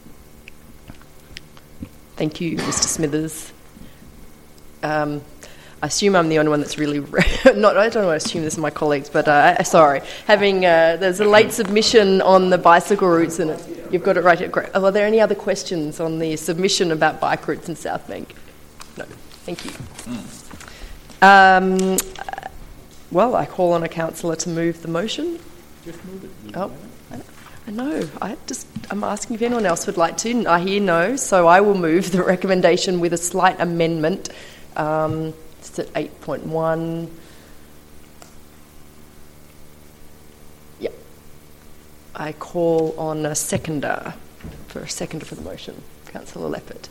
Thank you, Mister Smithers. Um, I assume I'm the only one that's really re- not. I don't want to assume this of my colleagues, but uh, sorry. Having uh, there's a late submission on the bicycle routes, and it, you've got it right here. Great. Are there any other questions on the submission about bike routes in South Bank? No. Thank you. Um, well, I call on a councillor to move the motion. Just move it. Oh, I know. I just I'm asking if anyone else would like to. I hear no, so I will move the recommendation with a slight amendment. Um, it's at eight point one. Yep. I call on a seconder for a seconder for the motion, Councillor Leppert.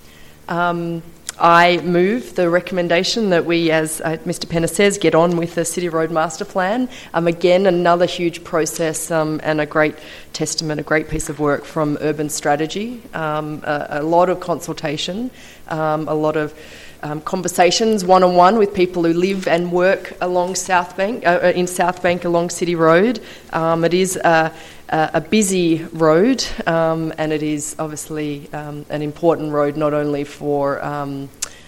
Um, I move the recommendation that we, as uh, Mister Penner says, get on with the City Road Master Plan. Um, again, another huge process um, and a great testament, a great piece of work from Urban Strategy. Um, a, a lot of consultation, um, a lot of um, conversations one-on-one with people who live and work along South Bank, uh, in South Bank along City Road. Um, it is a, a busy road, um, and it is obviously um, an important road not only for um,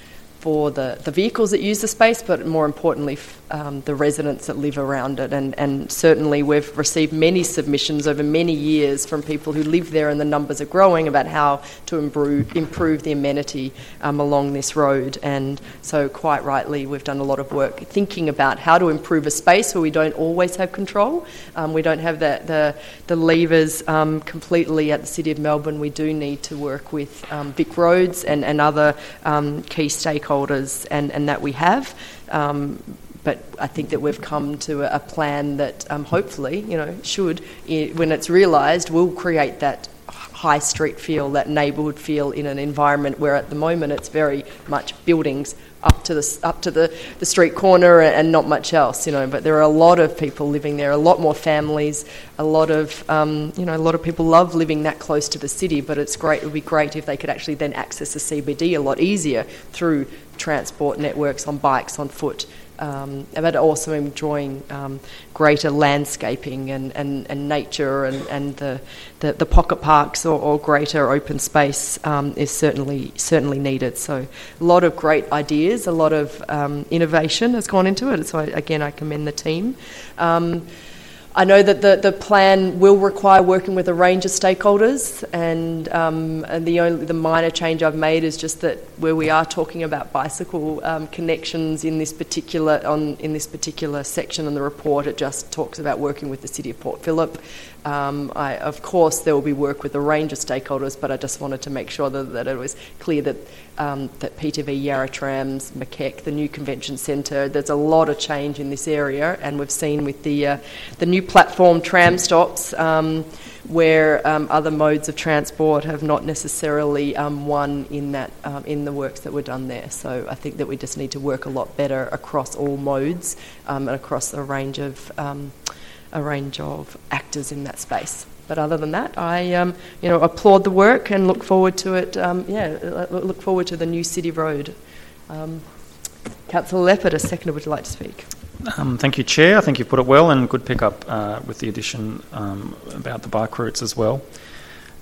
for the, the vehicles that use the space, but more importantly um, the residents that live around it. And, and certainly we've received many submissions over many years from people who live there, and the numbers are growing, about how to improve, improve the amenity um, along this road. And so quite rightly we've done a lot of work thinking about how to improve a space where we don't always have control. Um, we don't have the, the, the levers um, completely at the City of Melbourne. We do need to work with um, Vic Roads and, and other um, key stakeholders and, and that we have. Um, but I think that we've come to a, a plan that um, hopefully, you know, should, I- when it's realised, will create that high street feel, that neighbourhood feel in an environment where at the moment it's very much buildings up to the up to the, the street corner and not much else, you know. But there are a lot of people living there, a lot more families, a lot of um, you know, a lot of people love living that close to the city. But it's great. It would be great if they could actually then access the C B D a lot easier through transport networks, on bikes, on foot. Um, but also enjoying um, greater landscaping and, and, and nature and, and the, the, the pocket parks or, or greater open space um, is certainly certainly needed. So a lot of great ideas, a lot of um, innovation has gone into it. So I, again, I commend the team. Um, I know that the, the plan will require working with a range of stakeholders, and, um, and the only the minor change I've made is just that where we are talking about bicycle um, connections in this particular on in this particular section in the report, it just talks about working with the City of Port Phillip. Um, I, of course, there will be work with a range of stakeholders, but I just wanted to make sure that, that it was clear that um, that P T V, Yarra Trams, McKeck, the new convention centre, there's a lot of change in this area, and we've seen with the uh, the new platform tram stops um, where um, other modes of transport have not necessarily um, won in that um, in the works that were done there. So I think that we just need to work a lot better across all modes um, and across a range of um, a range of actors in that space. But other than that, I um, you know applaud the work and look forward to it. Um, yeah, look forward to the new City Road. Um, Councillor Leppert, a seconder, would you like to speak? Um, thank you, Chair. I think you put it well, and good pick up uh, with the addition um, about the bike routes as well.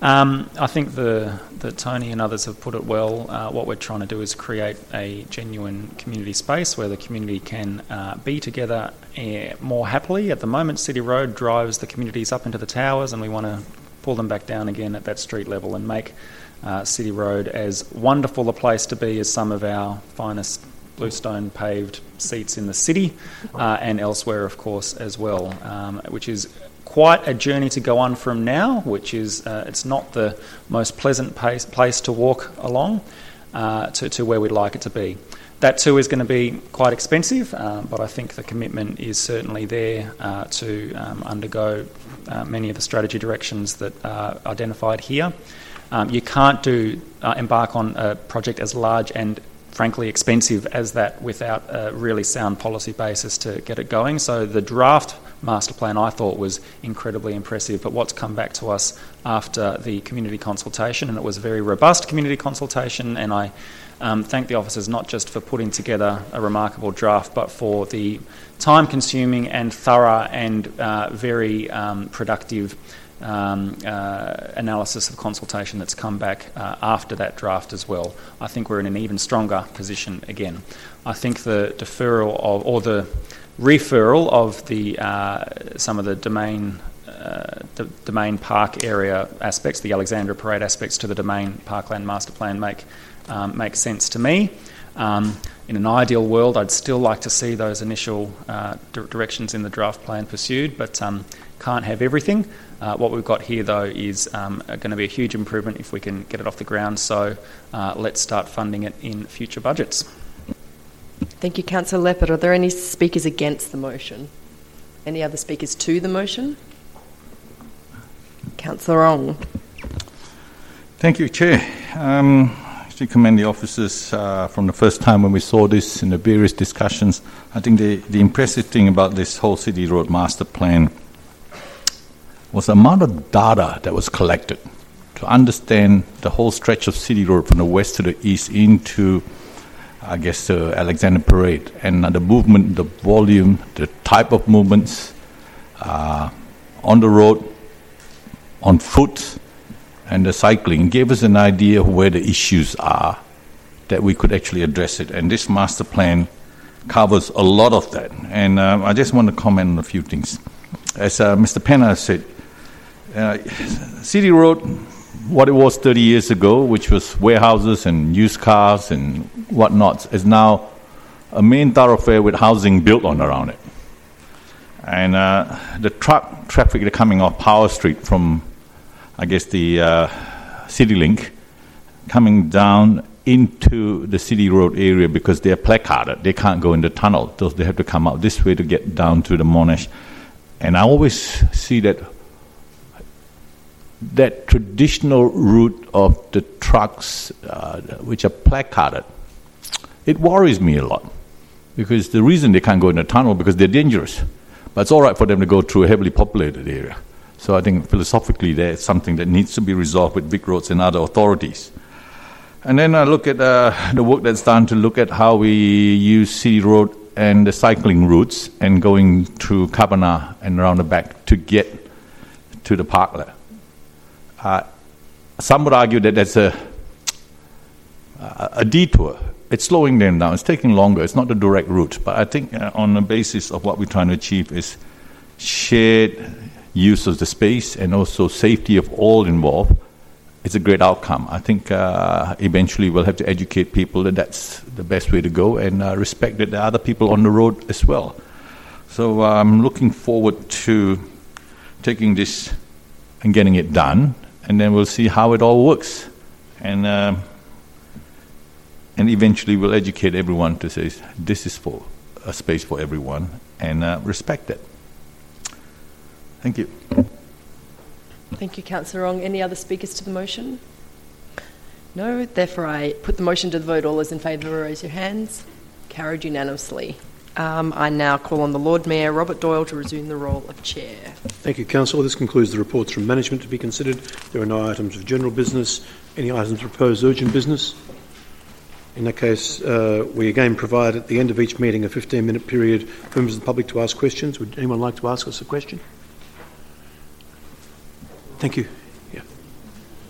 Um, I think the, that Tony and others have put it well. Uh, what we're trying to do is create a genuine community space where the community can uh, be together uh, more happily. At the moment, City Road drives the communities up into the towers, and we want to pull them back down again at that street level and make uh, City Road as wonderful a place to be as some of our finest bluestone paved seats in the city uh, and elsewhere, of course, as well, um, which is quite a journey to go on from now, which is, uh, it's not the most pleasant pace, place to walk along uh, to, to where we'd like it to be. That too is going to be quite expensive, um, but I think the commitment is certainly there uh, to um, undergo uh, many of the strategy directions that are identified here. Um, you can't do uh, embark on a project as large and frankly expensive as that without a really sound policy basis to get it going. So the draft master plan I thought was incredibly impressive, but what's come back to us after the community consultation, and it was a very robust community consultation, and I um, thank the officers not just for putting together a remarkable draft, but for the time-consuming and thorough and uh, very um, productive Um, uh, analysis of consultation that's come back uh, after that draft as well. I think we're in an even stronger position again. I think the deferral of, or the referral of the uh, some of the domain uh, the domain park area aspects, the Alexandra Parade aspects, to the Domain Parkland Master Plan make um, make sense to me. Um, in an ideal world, I'd still like to see those initial uh, di- directions in the draft plan pursued, but um, can't have everything. Uh, what we've got here, though, is um, going to be a huge improvement if we can get it off the ground, so uh, let's start funding it in future budgets. Thank you, Councillor Leppard. Are there any speakers against the motion? Any other speakers to the motion? Councillor Ong. Thank you, Chair. Um, I should commend the officers uh, from the first time when we saw this in the various discussions. I think the, the impressive thing about this whole City Road Master Plan was the amount of data that was collected to understand the whole stretch of City Road from the west to the east into, I guess, the Alexander Parade, and uh, the movement, the volume, the type of movements uh, on the road, on foot, and the cycling. It gave us an idea of where the issues are that we could actually address it. And this master plan covers a lot of that. And uh, I just want to comment on a few things. As uh, Mister Penna said, Uh, City Road, what it was thirty years ago, which was warehouses and used cars and whatnot, is now a main thoroughfare with housing built on around it. And uh, the truck traffic that coming off Power Street from, I guess, the uh, CityLink, coming down into the City Road area because they're placarded. They can't go in the tunnel. Those they have to come out this way to get down to the Monash. And I always see that that traditional route of the trucks, uh, which are placarded, it worries me a lot, because the reason they can't go in the tunnel because they're dangerous, but it's all right for them to go through a heavily populated area. So I think philosophically there's something that needs to be resolved with Vic Roads and other authorities. And then I look at uh, the work that's done to look at how we use City Road and the cycling routes and going through Kavanagh and around the back to get to the parklet. Uh, some would argue that there's a, a detour. It's slowing them down. It's taking longer. It's not the direct route. But I think uh, on the basis of what we're trying to achieve is shared use of the space and also safety of all involved, it's a great outcome. I think uh, eventually we'll have to educate people that that's the best way to go, and uh, respect that there are other people on the road as well. So uh, I'm looking forward to taking this and getting it done. And then we'll see how it all works. And uh, and eventually we'll educate everyone to say, this is for a space for everyone, and uh, respect it. Thank you. Thank you, Councillor Ong. Any other speakers to the motion? No. Therefore, I put the motion to the vote. All those in favour, raise your hands. Carried unanimously. Um, I now call on the Lord Mayor, Robert Doyle, to resume the role of Chair. Thank you, Councillor. This concludes the reports from management to be considered. There are no items of general business. Any items proposed urgent business? In that case, uh, we again provide at the end of each meeting a fifteen-minute period for members of the public to ask questions. Would anyone like to ask us a question? Thank you. Yeah.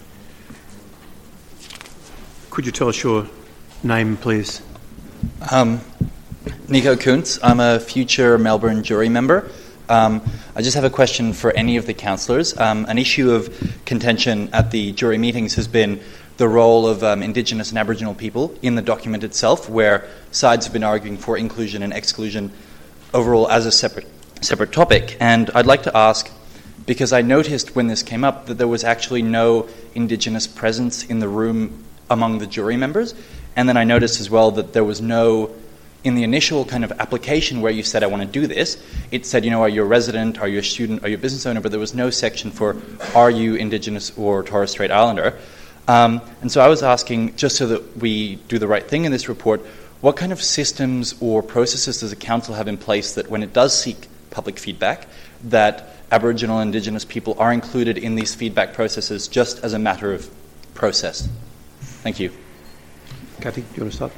Could you tell us your name, please? Um, Nico Kuntz. I'm a future Melbourne jury member. Um, I just have a question for any of the councillors. Um, an issue of contention at the jury meetings has been the role of um, Indigenous and Aboriginal people in the document itself, where sides have been arguing for inclusion and exclusion overall as a separate separate topic. And I'd like to ask, because I noticed when this came up that there was actually no Indigenous presence in the room among the jury members, and then I noticed as well that there was no, in the initial kind of application where you said, I want to do this, it said, you know, are you a resident, are you a student, are you a business owner, but there was no section for, are you Indigenous or Torres Strait Islander? Um, and so I was asking, just so that we do the right thing in this report, what kind of systems or processes does a council have in place that when it does seek public feedback, that Aboriginal and Indigenous people are included in these feedback processes just as a matter of process? Thank you. Kathy, do you want to start?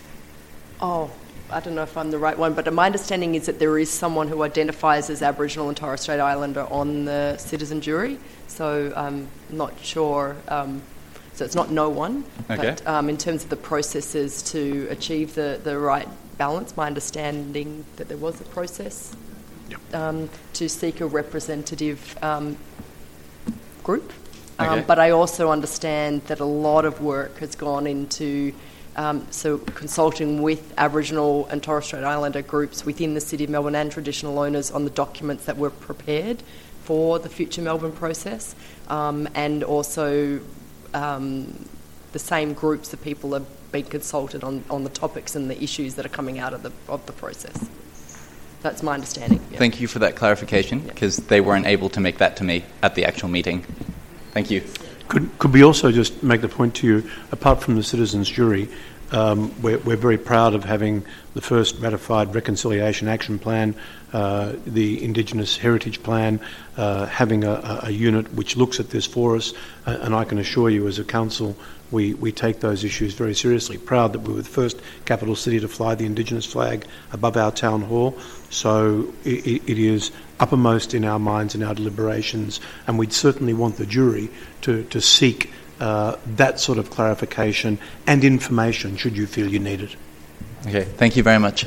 Oh, I don't know if I'm the right one, but my understanding is that there is someone who identifies as Aboriginal and Torres Strait Islander on the citizen jury, so I'm not sure. Um, so it's not no one, okay. but um, in terms of the processes to achieve the, the right balance, my understanding that there was a process yep. um, to seek a representative um, group. Um, okay. But I also understand that a lot of work has gone into Um, so consulting with Aboriginal and Torres Strait Islander groups within the City of Melbourne and traditional owners on the documents that were prepared for the future Melbourne process, um, and also um, the same groups of people have been consulted on, on the topics and the issues that are coming out of the of the process. That's my understanding. Yeah. Thank you for that clarification, because yeah. they weren't able to make that to me at the actual meeting. Thank you. Could, could we also just make the point to you, apart from the citizens' jury, um, we're, we're very proud of having the first ratified Reconciliation Action Plan, uh, the Indigenous Heritage Plan, uh, having a, a unit which looks at this for us, uh, and I can assure you as a council we, we take those issues very seriously. Proud that we were the first capital city to fly the Indigenous flag above our town hall, so it, it is uppermost in our minds and our deliberations, and we'd certainly want the jury to, to seek uh, that sort of clarification and information should you feel you need it. Okay, thank you very much.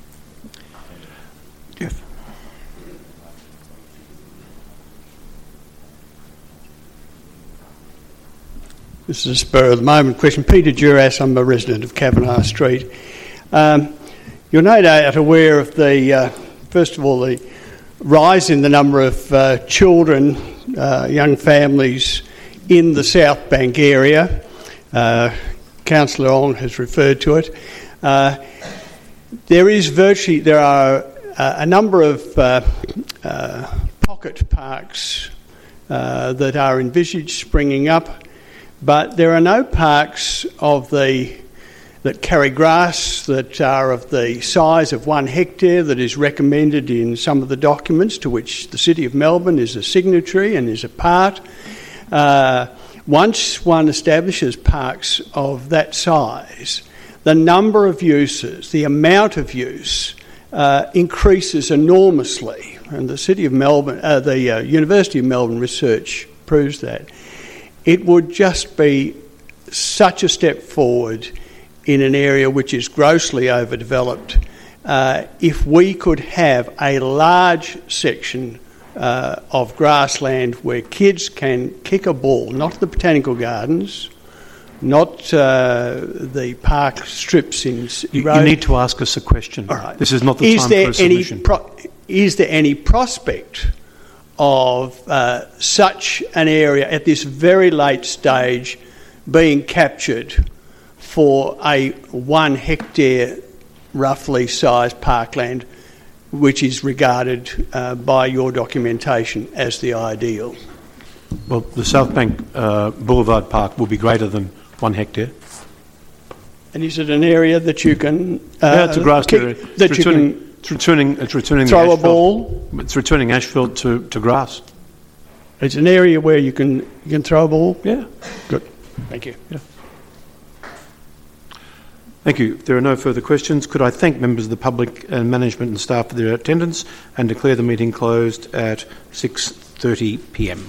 Jeff. This is a spur of the moment question. Peter Duras, I'm a resident of Kavanagh Street. Um, you're no doubt aware of the, uh, first of all, the rise in the number of uh, children, uh, young families in the South Bank area. Uh, Councillor Ong has referred to it. Uh, there is virtually, there are uh, a number of uh, uh, pocket parks uh, that are envisaged springing up, but there are no parks of the that carry grass that are of the size of one hectare that is recommended in some of the documents to which the City of Melbourne is a signatory and is a part. Uh, once one establishes parks of that size, the number of uses, the amount of use uh, increases enormously, and the City of Melbourne, uh, the uh, University of Melbourne research proves that. It would just be such a step forward in an area which is grossly overdeveloped uh, if we could have a large section uh, of grassland where kids can kick a ball, not the botanical gardens, not uh, the park strips in you, road. You need to ask us a question. All right. This is not the is time there for a submission. Any pro- is there any prospect of uh, such an area at this very late stage being captured for a one hectare roughly sized parkland, which is regarded uh, by your documentation as the ideal? Well, the South Bank uh, Boulevard Park will be greater than one hectare. And is it an area that you can... Uh, yeah, it's a grass kick, area. That it's you returning, can it's returning, it's returning throw the a asphalt. ball? It's returning asphalt to, to grass. It's an area where you can you can throw a ball? Yeah. Good. Thank you. Yeah. Thank you. If there are no further questions, could I thank members of the public and management and staff for their attendance and declare the meeting closed at six thirty p m.